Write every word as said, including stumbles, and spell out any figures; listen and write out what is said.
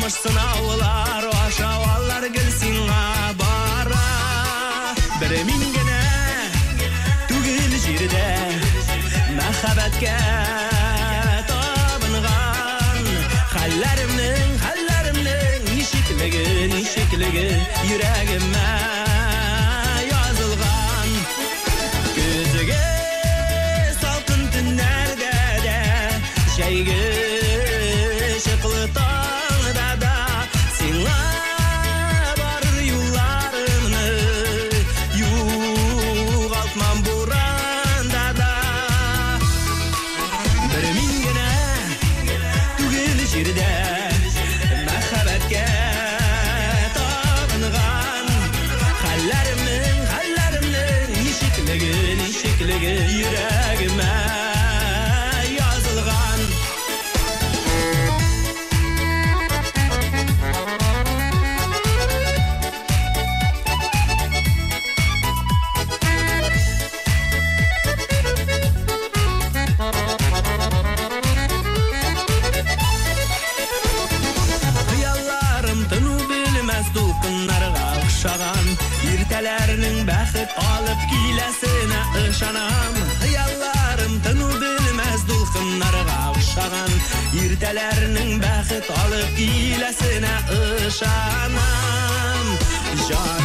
Алмыш сынаулар, ашауалар гүлсіңа бара. Бір мен генә түгел жерде мәхәббәткә табынған. Хәлләремнең, хәлләремнең ничеклеге, ничеклеге йөрәгемә язылган. Көзгә салкын төннәрдә дә, җәйге шыклы таңда да сиңа барыр юлларымны югалтмам буранда да. Бір мин генә түгел җирдә мәхәббәткә табынган. Хәлләремнең, хәлләремнең ничеклеге, ничеклеге йөрәгемә язылган. Хыялларым тыну белмәс дулкыннарга охшаган. Иртәләрнең бәхет алып киләсенә ышанам. Хыялларым тыну белмәс дулкыннарга охшаган. Иртәләрнең бәхет алып киләсенә ышанам. Җан